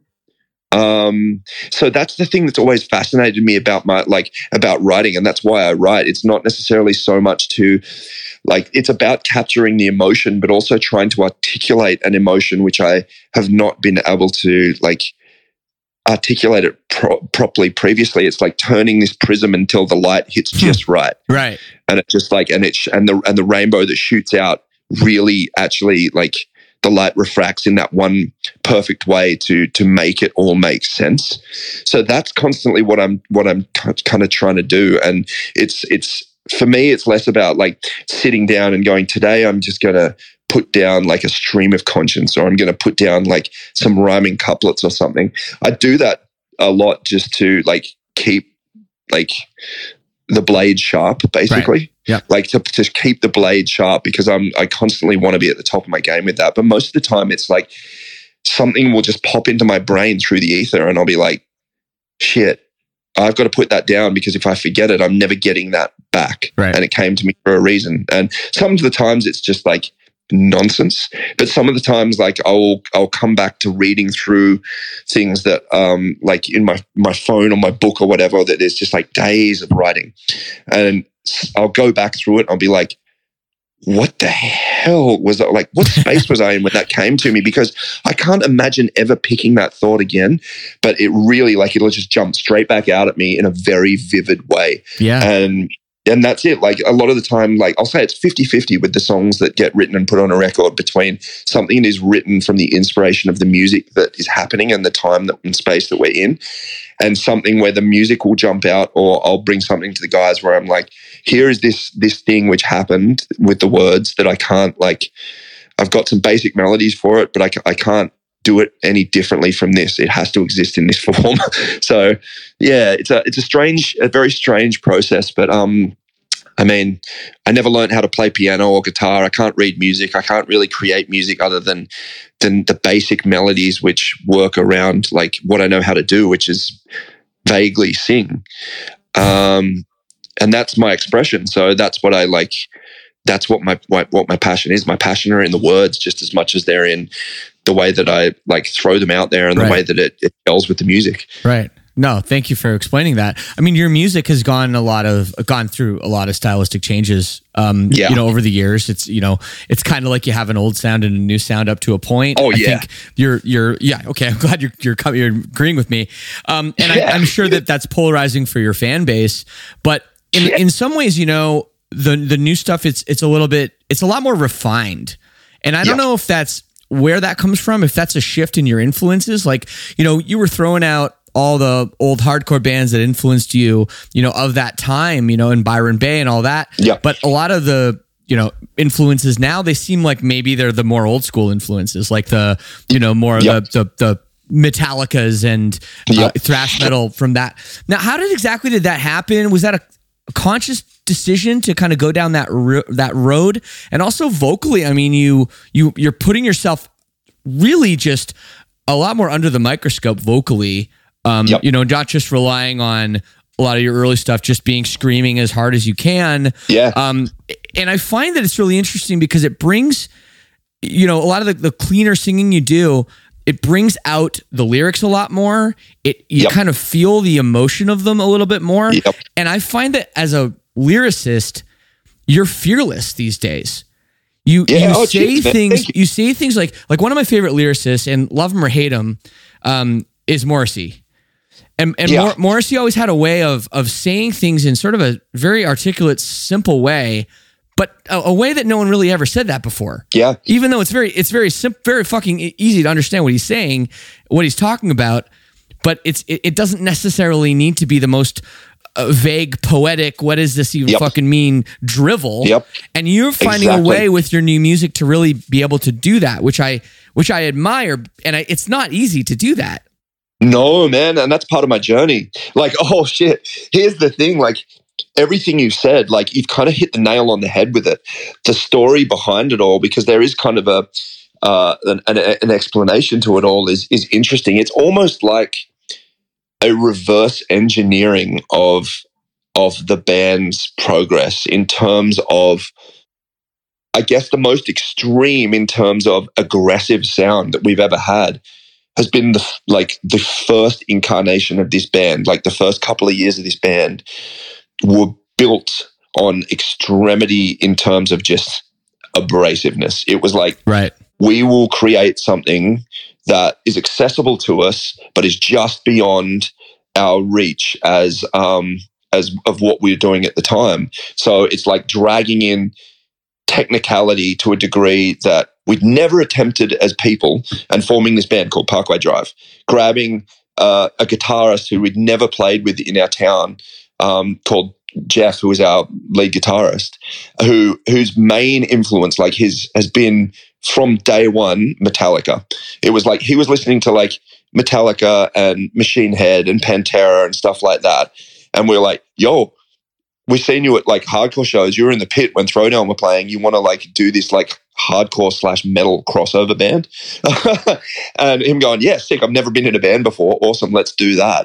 So that's the thing that's always fascinated me about about writing, and that's why I write. It's not necessarily so much it's about capturing the emotion, but also trying to articulate an emotion which I have not been able to articulate it properly previously. It's like turning this prism until the light hits just right. Right. And it just and the rainbow that shoots out really actually the light refracts in that one perfect way to make it all make sense. So that's constantly what I'm kind of trying to do. And it's for me, it's less about sitting down and going, today I'm just going to put down a stream of conscience, or I'm going to put down some rhyming couplets or something. I do that a lot just to keep the blade sharp, basically. Right. Yeah. To keep the blade sharp, because I constantly want to be at the top of my game with that. But most of the time it's something will just pop into my brain through the ether and I'll be like, shit, I've got to put that down, because if I forget it, I'm never getting that back. Right. And it came to me for a reason. And some of the times it's just nonsense, but some of the times I'll come back to reading through things that in my phone or my book or whatever, that there's just days of writing, and I'll go back through it and I'll be like, what the hell was that? What space was I in when that came to me? Because I can't imagine ever picking that thought again, but it really it'll just jump straight back out at me in a very vivid way. Yeah. And that's it. A lot of the time, I'll say it's 50-50 with the songs that get written and put on a record, between something that is written from the inspiration of the music that is happening and the time and space that we're in, and something where the music will jump out, or I'll bring something to the guys where I'm like, here is this thing which happened with the words that I can't I've got some basic melodies for it, but I can't do it any differently from this. It has to exist in this form. So yeah, it's a very strange process, but I mean, I never learned how to play piano or guitar. I can't read music. I can't really create music other than the basic melodies which work around what I know how to do, which is vaguely sing. And that's my expression. So that's what I like. That's what my passion is. My passion are in the words just as much as they're in the way that I throw them out there, and the way that it gels with the music. Right. No, thank you for explaining that. I mean, your music has gone through a lot of stylistic changes. Over the years. It's it's kind of like you have an old sound and a new sound up to a point. Oh yeah. I think you're okay. I'm glad you're agreeing with me. And I'm sure that's polarizing for your fan base, but in some ways, the new stuff, it's a lot more refined. And I don't know if that's where that comes from, if that's a shift in your influences. You were throwing out all the old hardcore bands that influenced you, of that time, in Byron Bay and all that. Yeah. But a lot of the, influences now, they seem like maybe they're the more old school influences, more of the Metallicas and thrash metal from that. Now, how did that happen? Was that a conscious decision to kind of go down that road? And also vocally, I mean, you're putting yourself really just a lot more under the microscope vocally. You know, not just relying on a lot of your early stuff, just being screaming as hard as you can. Yeah. And I find that it's really interesting because it brings, you know, a lot of the cleaner singing you do, it brings out the lyrics a lot more. You kind of feel the emotion of them a little bit more. Yep. And I find that as a lyricist, you're fearless these days. You say things like one of my favorite lyricists, and love him or hate him, is Morrissey. And Morrissey always had a way of saying things in sort of a very articulate, simple way, but a way that no one really ever said that before. Yeah. Even though it's very simple, very fucking easy to understand what he's saying, what he's talking about, but it doesn't necessarily need to be the most vague, poetic, what does this even fucking mean drivel. And you're finding a way with your new music to really be able to do that, which I admire. And it's not easy to do that. No, man. And that's part of my journey. Like, oh shit. Here's the thing. Like, everything you said, like, you've kind of hit the nail on the head with it. The story behind it all, because there is kind of an explanation to it all is interesting. It's almost like a reverse engineering of the band's progress in terms of, I guess, the most extreme in terms of aggressive sound that we've ever had has been the first incarnation of this band. Like, the first couple of years of this band were built on extremity in terms of just abrasiveness. It was like, we will create something that is accessible to us, but is just beyond our reach as of what we were doing at the time. So it's like dragging in technicality to a degree that we'd never attempted as people, and forming this band called Parkway Drive, grabbing a guitarist who we'd never played with in our town, called Jeff, who is our lead guitarist, whose main influence, like, has been from day one Metallica. It was like he was listening to like Metallica and Machine Head and Pantera and stuff like that, and we were like, "Yo, we've seen you at like hardcore shows. You were in the pit when Throwdown were playing. You want to like do this like hardcore / metal crossover band?" And him going, "Yeah, sick. I've never been in a band before. Awesome, let's do that."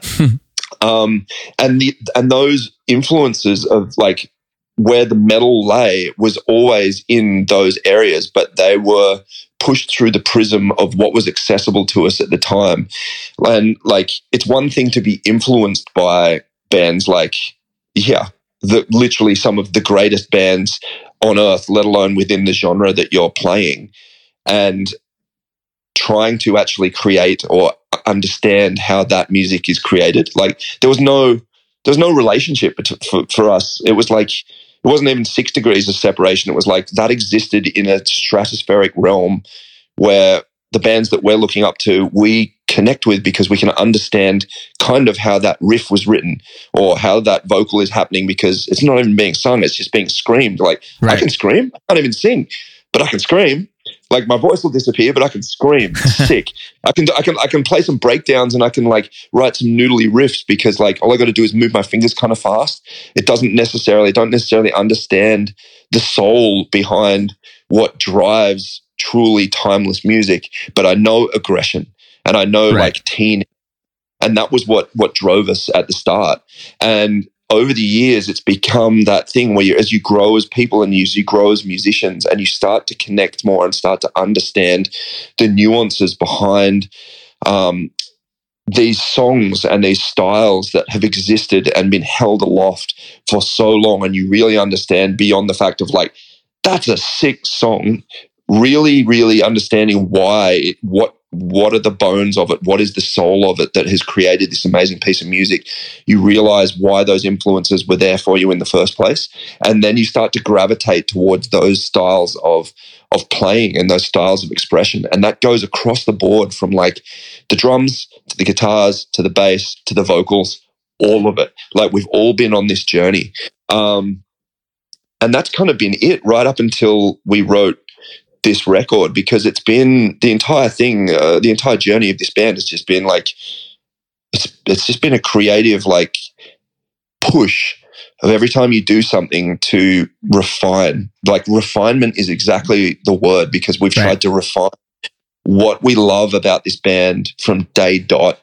And those influences of like where the metal lay was always in those areas, but they were pushed through the prism of what was accessible to us at the time. And like, it's one thing to be influenced by bands like, literally some of the greatest bands on earth, let alone within the genre that you're playing, and trying to actually create or understand how that music is created. Like, there was no relationship for us. It was like, it wasn't even 6 degrees of separation. It was like that existed in a stratospheric realm where the bands that we're looking up to, we connect with because we can understand kind of how that riff was written or how that vocal is happening, because it's not even being sung, it's just being screamed. Like, I can scream. I can't even sing, but I can scream. Like, my voice will disappear, but I can scream. Sick. I can play some breakdowns, and I can like write some noodly riffs, because like all I got to do is move my fingers kind of fast. Don't necessarily understand the soul behind what drives truly timeless music, but I know aggression and I know like teen, and that was what drove us at the start. And over the years, it's become that thing where as you grow as people and as you grow as musicians, and you start to connect more and start to understand the nuances behind these songs and these styles that have existed and been held aloft for so long, and you really understand beyond the fact of like, that's a sick song, really, really understanding why, what are the bones of it? What is the soul of it that has created this amazing piece of music? You realize why those influences were there for you in the first place. And then you start to gravitate towards those styles of playing and those styles of expression. And that goes across the board, from like the drums to the guitars to the bass to the vocals, all of it. Like, we've all been on this journey. And that's kind of been it right up until we wrote this record, because it's been the entire thing, the entire journey of this band has just been like, it's just been a creative like push of every time you do something to refine. Like refinement is exactly the word, because we've tried to refine what we love about this band from day dot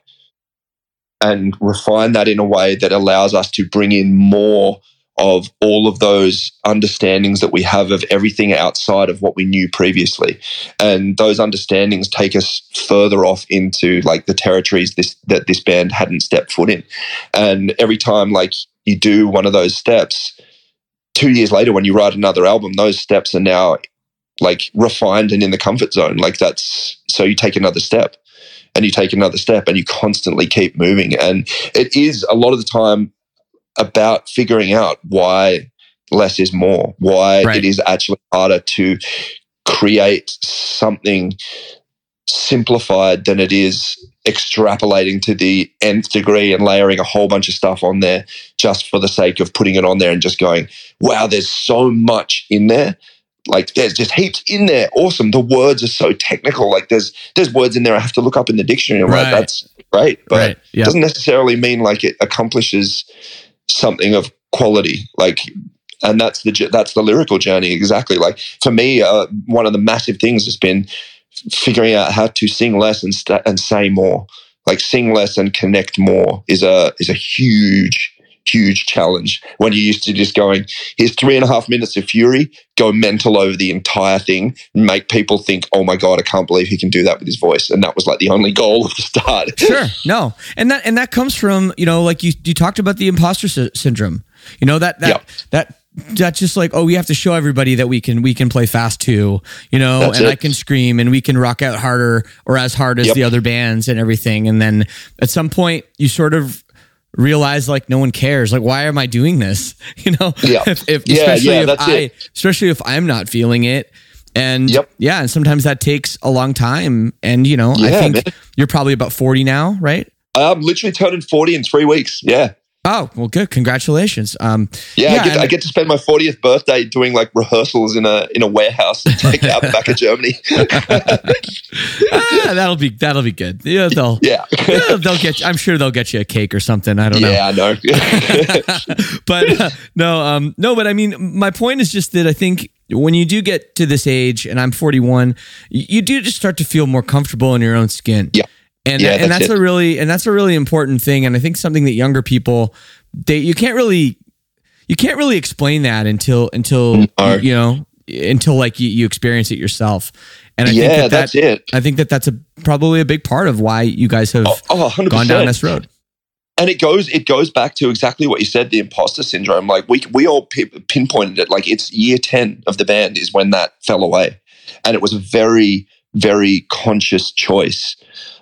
and refine that in a way that allows us to bring in more of all of those understandings that we have of everything outside of what we knew previously. And those understandings take us further off into like the territories that this band hadn't stepped foot in. And every time like you do one of those steps, 2 years later when you write another album, those steps are now like refined and in the comfort zone. Like that's, so you take another step and you take another step and you constantly keep moving. And it is a lot of the time about figuring out why less is more, why it is actually harder to create something simplified than it is extrapolating to the nth degree and layering a whole bunch of stuff on there just for the sake of putting it on there and just going, wow, there's so much in there. Like there's just heaps in there. Awesome. The words are so technical. Like there's words in there I have to look up in the dictionary. I'm like, that's great. But it doesn't necessarily mean like it accomplishes something of quality. Like, and that's the lyrical journey. Exactly. Like for me, one of the massive things has been figuring out how to sing less and say more. Like sing less and connect more is a huge challenge when you're used to just going, here's 3.5 minutes of fury, go mental over the entire thing, make people think, oh my God, I can't believe he can do that with his voice. And that was like the only goal of the start. Sure. No. And that comes from, like you talked about the imposter syndrome, that's just like, oh, we have to show everybody that we can play fast too, that's and I can scream and we can rock out harder or as hard as the other bands and everything. And then at some point you sort of realize like no one cares. Like, why am I doing this? Especially if I'm not feeling it. And and sometimes that takes a long time. And I think you're probably about 40 now, right? I'm literally turning 40 in 3 weeks. Yeah. Oh, well, good. Congratulations. I get to spend my 40th birthday doing like rehearsals in a warehouse like out the back of Germany. That'll be good. Yeah, they'll get you, I'm sure they'll get you a cake or something. I don't know. Yeah, I know. But but I mean, my point is just that I think when you do get to this age, and I'm 41, you do just start to feel more comfortable in your own skin. Yeah. And that's a really important thing. And I think something that younger people, you can't really explain that until like you experience it yourself. And I think that's it. I think that's probably a big part of why you guys have 100%. Gone down this road. And it goes back to exactly what you said, the imposter syndrome. Like we all pinpointed it. Like it's year 10 of the band is when that fell away. And it was a very, very conscious choice.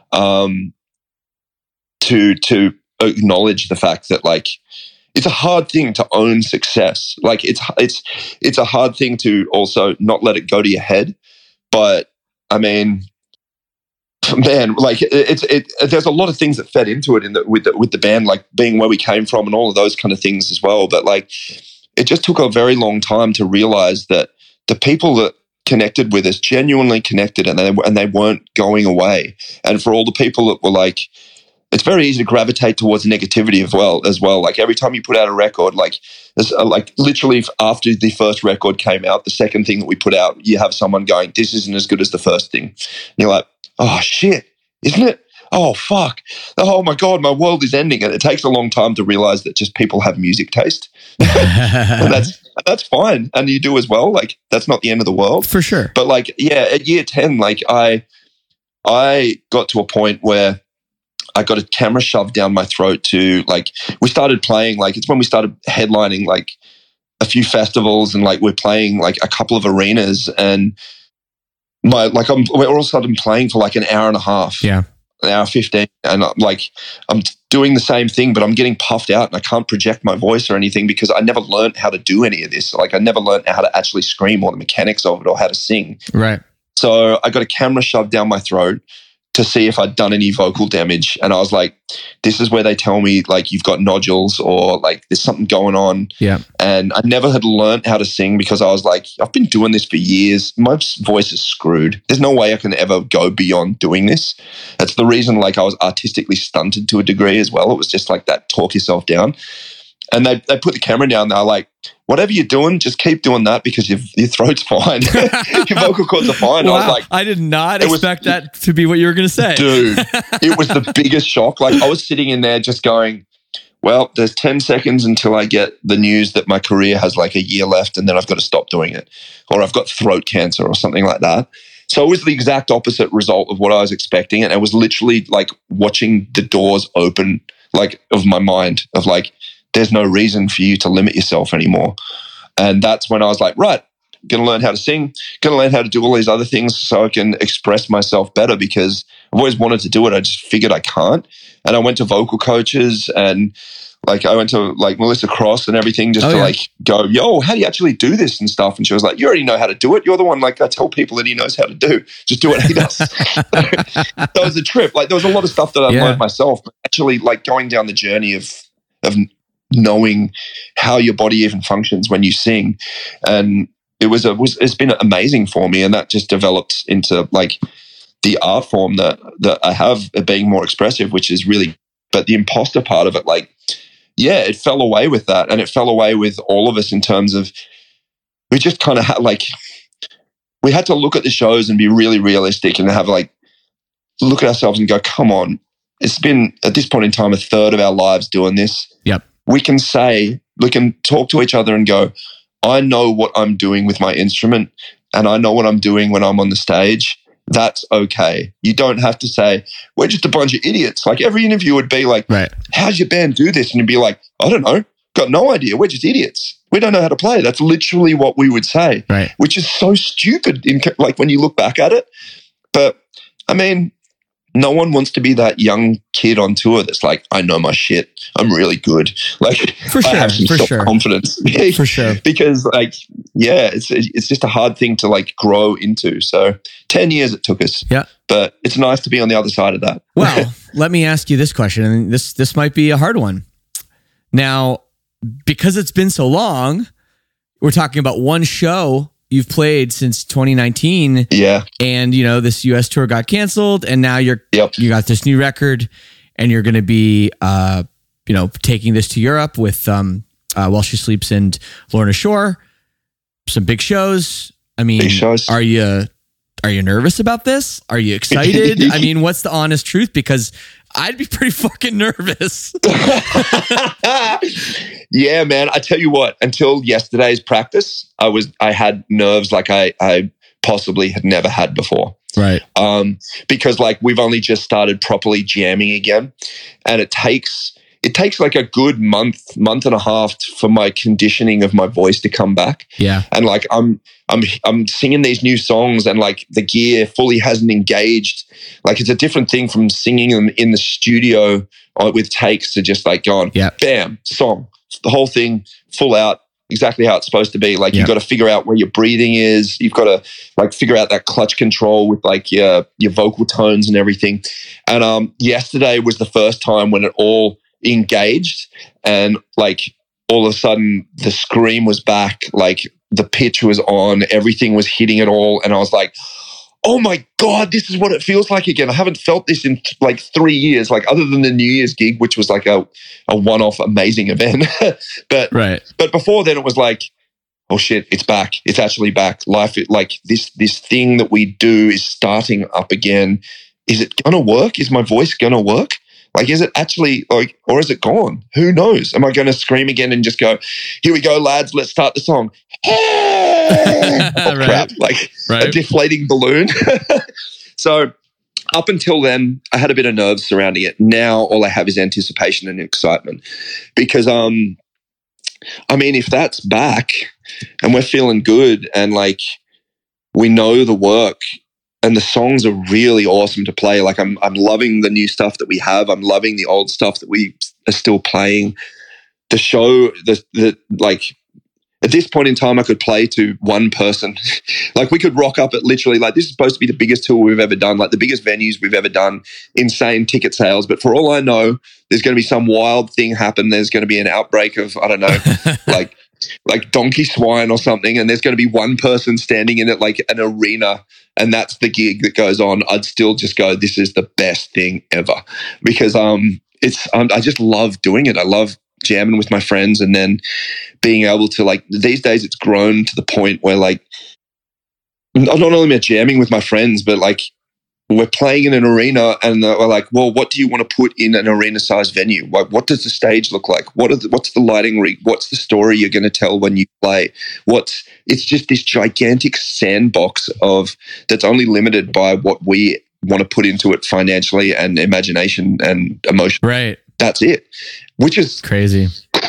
To acknowledge the fact that like it's a hard thing to own success. Like it's a hard thing to also not let it go to your head. But I mean, man, like there's a lot of things that fed into it with the band, like being where we came from and all of those kind of things as well. But like it just took a very long time to realize that the people that connected with us, genuinely connected, and they weren't going away. And for all the people that were like, it's very easy to gravitate towards negativity as well. Like every time you put out a record, like literally after the first record came out, the second thing that we put out, you have someone going, this isn't as good as the first thing. And you're like, oh shit, isn't it? Oh fuck. Oh my God, my world is ending. And it takes a long time to realize that just people have music taste. And that's fine. And you do as well. Like that's not the end of the world. For sure. But like, yeah, at year 10, like I got to a point where I got a camera shoved down my throat to like, we started playing, like it's when we started headlining like a few festivals and like we're playing like a couple of arenas and we're all of a sudden playing for like an hour and a half. Yeah. An hour 15. And I'm doing the same thing, but I'm getting puffed out and I can't project my voice or anything because I never learned how to do any of this. Like I never learned how to actually scream or the mechanics of it or how to sing. Right. So I got a camera shoved down my throat to see if I'd done any vocal damage. And I was like, this is where they tell me like you've got nodules or like there's something going on. Yeah. And I never had learned how to sing because I was like, I've been doing this for years. My voice is screwed. There's no way I can ever go beyond doing this. That's the reason like I was artistically stunted to a degree as well. It was just like that talk yourself down. And they put the camera down. They're like, whatever you're doing, just keep doing that because your throat's fine. Your vocal cords are fine. Wow. I was like, I did not expect that to be what you were going to say. Dude, it was the biggest shock. Like I was sitting in there just going, well, there's 10 seconds until I get the news that my career has like a year left and then I've got to stop doing it. Or I've got throat cancer or something like that. So it was the exact opposite result of what I was expecting. And I was literally like watching the doors open, like of my mind of like, there's no reason for you to limit yourself anymore. And that's when I was like, right, going to learn how to sing, going to learn how to do all these other things so I can express myself better because I've always wanted to do it. I just figured I can't. And I went to vocal coaches and like I went to like Melissa Cross and everything just to like go, yo, how do you actually do this and stuff? And she was like, you already know how to do it. You're the one like I tell people that he knows how to do. Just do what he does. That was a trip. Like there was a lot of stuff that I learned myself, but actually like going down the journey of knowing how your body even functions when you sing. And it's been amazing for me. And that just developed into like the art form that I have of being more expressive, which is really, but the imposter part of it, like, yeah, it fell away with that. And it fell away with all of us in terms of, we just kind of had like, we had to look at the shows and be really realistic and have like, look at ourselves and go, come on, it's been at this point in time, a third of our lives doing this. Yep. We can talk to each other and go, I know what I'm doing with my instrument and I know what I'm doing when I'm on the stage. That's okay. You don't have to say, we're just a bunch of idiots. Like every interview would be like, how's your band do this? And you'd be like, I don't know. Got no idea. We're just idiots. We don't know how to play. That's literally what we would say, which is so stupid like when you look back at it. But I mean, no one wants to be that young kid on tour that's like, I know my shit. I'm really good. Like, for sure, I have some self-confidence. For sure. Because like, yeah, it's just a hard thing to like grow into. So 10 years it took us. Yeah. But it's nice to be on the other side of that. Well, let me ask you this question, and this might be a hard one. Now, because it's been so long, we're talking about one show you've played since 2019. Yeah. And, you know, this US tour got canceled and now you got this new record and you're going to be, you know, taking this to Europe with While She Sleeps and Lorna Shore. Some big shows. I mean, are you nervous about this? Are you excited? I mean, what's the honest truth? Because I'd be pretty fucking nervous. Yeah, man. I tell you what, until yesterday's practice, I had nerves like I possibly had never had before. Right. Because like we've only just started properly jamming again. And it takes like a good month and a half for my conditioning of my voice to come back. Yeah. And like I'm singing these new songs and like the gear fully hasn't engaged. Like it's a different thing from singing them in the studio with takes to just like going, bam, song, the whole thing full out, exactly how it's supposed to be. Like you've got to figure out where your breathing is. You've got to like figure out that clutch control with like your vocal tones and everything. And yesterday was the first time when it all engaged and like all of a sudden the scream was back, like the pitch was on, everything was hitting it all. And I was like, oh my God, this is what it feels like again. I haven't felt this in like 3 years, like other than the New Year's gig, which was like a one-off amazing event. But before then it was like, oh shit, it's back. It's actually back. Life, like this thing that we do is starting up again. Is it going to work? Is my voice going to work? Like, is it actually like, or is it gone? Who knows? Am I going to scream again and just go, here we go, lads, let's start the song. Crap, like a deflating balloon. So up until then, I had a bit of nerves surrounding it. Now all I have is anticipation and excitement because, I mean, if that's back and we're feeling good and like we know the work and the songs are really awesome to play. Like I'm loving the new stuff that we have. I'm loving the old stuff that we are still playing. The show, the like at this point in time, I could play to one person. Like we could rock up at literally like this is supposed to be the biggest tour we've ever done, like the biggest venues we've ever done, insane ticket sales. But for all I know, there's going to be some wild thing happen. There's going to be an outbreak of, I don't know, like donkey swine or something. And there's going to be one person standing in it like an arena. And that's the gig that goes on. I'd still just go, this is the best thing ever because I just love doing it. I love jamming with my friends, and then being able to, like, these days it's grown to the point where, like, not only am I jamming with my friends, but like we're playing in an arena, and we're like, well, what do you want to put in an arena-sized venue? What does the stage look like? What's the lighting rig? What's the story you're going to tell when you play? It's just this gigantic sandbox that's only limited by what we want to put into it financially and imagination and emotion. Right. That's it. Which is crazy.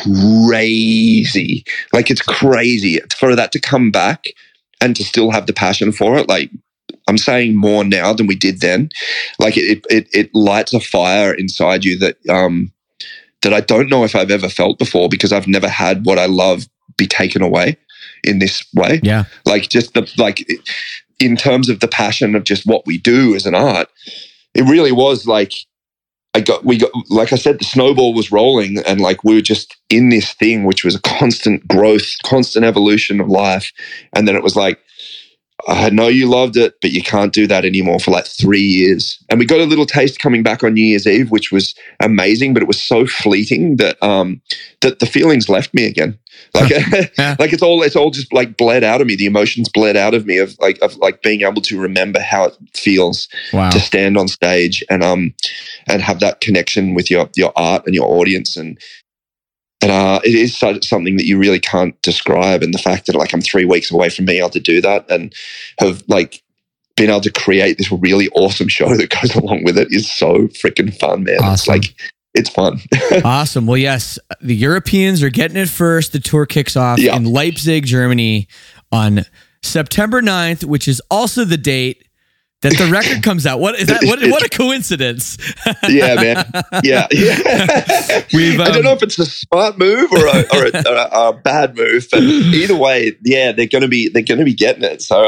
Like, it's crazy for that to come back and to still have the passion for it. Like, I'm saying more now than we did then. Like, it lights a fire inside you that I don't know if I've ever felt before, because I've never had what I love be taken away in this way. Yeah. Like, just in terms of the passion of just what we do as an art, it really was like, we got, like I said, the snowball was rolling, and like we were just in this thing, which was a constant growth, constant evolution of life. And then it was like, I know you loved it, but you can't do that anymore for like 3 years. And we got a little taste coming back on New Year's Eve, which was amazing, but it was so fleeting that that the feelings left me again. Like, like it's all just like bled out of me. The emotions bled out of me of being able to remember how it feels to stand on stage and have that connection with your art and your audience. And it is something that you really can't describe. And the fact that, like, I'm 3 weeks away from being able to do that and have, like, been able to create this really awesome show that goes along with it is so freaking fun, man. Awesome. It's like, it's fun. Awesome. Well, yes, the Europeans are getting it first. The tour kicks off in Leipzig, Germany on September 9th, which is also the date that the record comes out. What is that? What a coincidence. Yeah, man. Yeah. I don't know if it's a smart move or a bad move, but either way, yeah, they're going to be getting it. So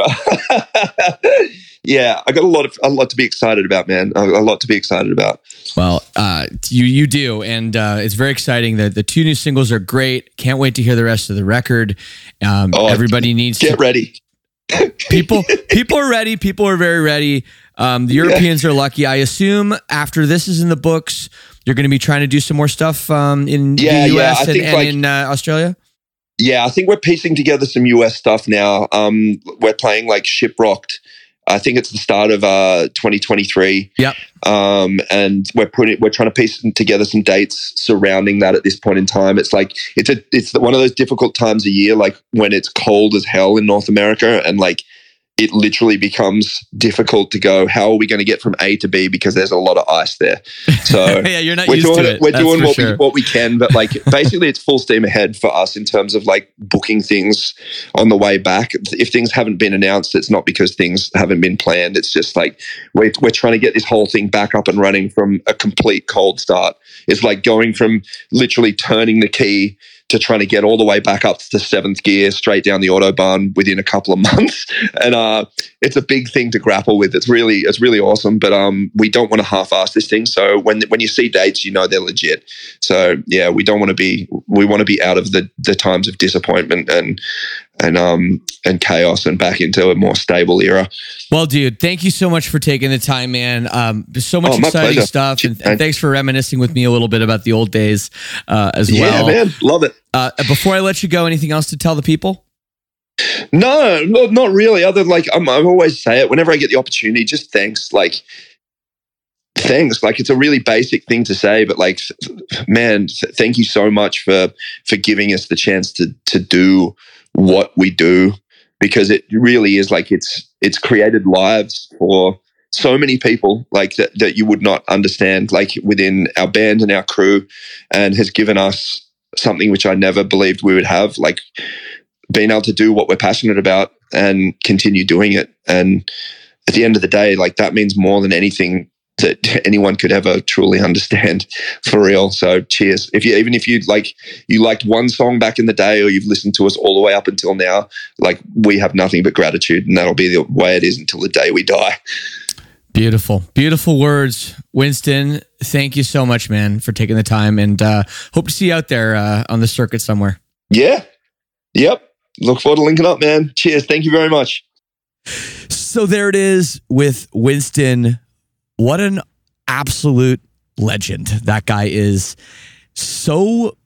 yeah, I got a lot to be excited about, man. A lot to be excited about. Well, you do, and it's very exciting. The 2 new singles are great. Can't wait to hear the rest of the record. Everybody needs to get ready. People are ready. People are very ready. The Europeans are lucky. I assume after this is in the books, you're going to be trying to do some more stuff in the US and in Australia. Yeah, I think we're piecing together some US stuff now. We're playing like Shiprocked. I think it's the start of 2023. Yep. And we're trying to piece together some dates surrounding that at this point in time. It's like it's one of those difficult times a year, like when it's cold as hell in North America, and like it literally becomes difficult to go, how are we going to get from A to B, because there's a lot of ice there. So yeah, you're not used to it. We're doing what we can, but like basically it's full steam ahead for us in terms of like booking things on the way back. If things haven't been announced, it's not because things haven't been planned. It's just like we're trying to get this whole thing back up and running from a complete cold start. It's like going from literally turning the key to trying to get all the way back up to 7th gear straight down the Autobahn within a couple of months. And it's a big thing to grapple with. It's really awesome, but we don't want to half-ass this thing. So when you see dates, you know they're legit. So yeah, we want to be out of the times of disappointment and chaos and back into a more stable era. Well, dude, thank you so much for taking the time, man. There's so much exciting stuff, and thanks for reminiscing with me a little bit about the old days as well. Yeah, man, love it. Before I let you go, anything else to tell the people? No, not really. Other than like I always say it whenever I get the opportunity. Just thanks, thanks. Like it's a really basic thing to say, but like, man, thank you so much for giving us the chance to do what we do, because it really is like it's created lives for so many people like that you would not understand, like within our band and our crew, and has given us something which I never believed we would have, like being able to do what we're passionate about and continue doing it. And at the end of the day, like that means more than anything that anyone could ever truly understand, for real. So cheers. Even if you liked one song back in the day, or you've listened to us all the way up until now, like we have nothing but gratitude, and that'll be the way it is until the day we die. Beautiful, beautiful words, Winston. Thank you so much, man, for taking the time, and hope to see you out there on the circuit somewhere. Yeah. Yep. Look forward to linking up, man. Cheers. Thank you very much. So there it is with Winston. What an absolute legend. That guy is so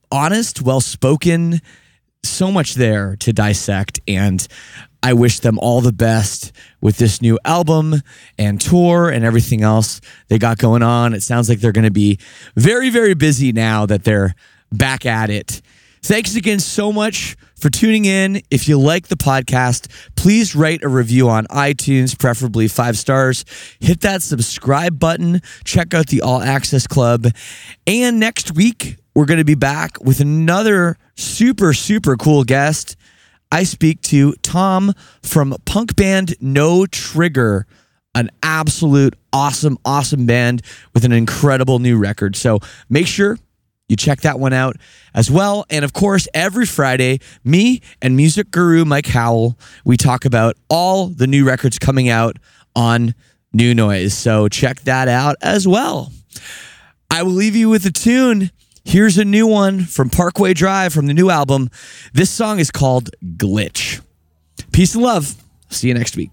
honest, well-spoken, so much there to dissect, and I wish them all the best with this new album and tour and everything else they got going on. It sounds like they're going to be very, very busy now that they're back at it. Thanks again so much for tuning in. If you like the podcast, please write a review on iTunes, preferably 5 stars. Hit that subscribe button. Check out the All Access Club. And next week, we're going to be back with another super, super cool guest. I speak to Tom from punk band No Trigger, an absolute awesome band with an incredible new record. So make sure you check that one out as well. And of course, every Friday, me and music guru Mike Howell, we talk about all the new records coming out on New Noise. So check that out as well. I will leave you with a tune. Here's a new one from Parkway Drive from the new album. This song is called Glitch. Peace and love. See you next week.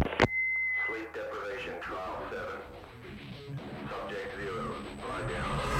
Sleep deprivation, trial 7. Subject 0, lie down.